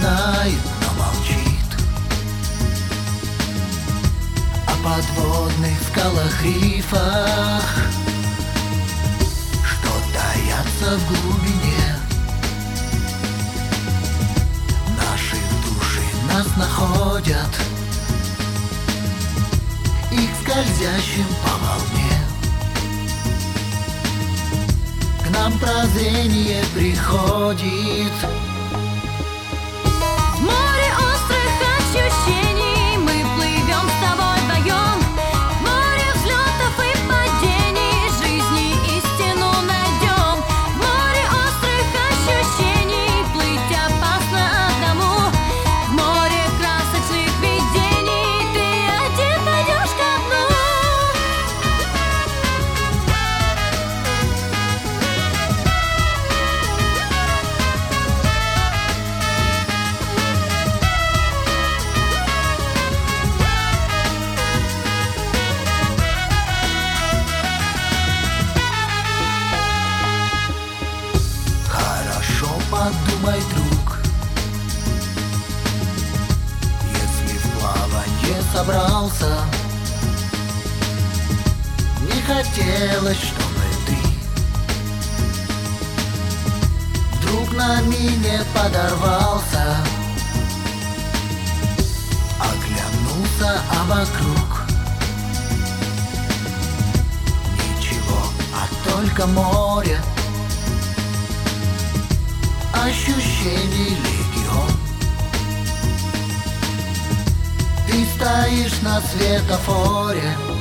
знает, но молчит о подводных скалах, рифах, что таятся в глубине. Наши души нас находят, их скользящим по волне. К нам прозрение приходит. В море острых ощущений мы плывем с тобой вдвоем. В море взлетов и падений жизни истину найдем. В море острых ощущений плыть опасно одному. В море красочных видений ты один пойдешь ко дну. Хорошо подумай, друг, если в плаванье собрался, не хотелось, чтобы ты вдруг на мине подорвался. Оглянулся, а вокруг ничего, а только море. Ощущений легион. Ты стоишь на светофоре,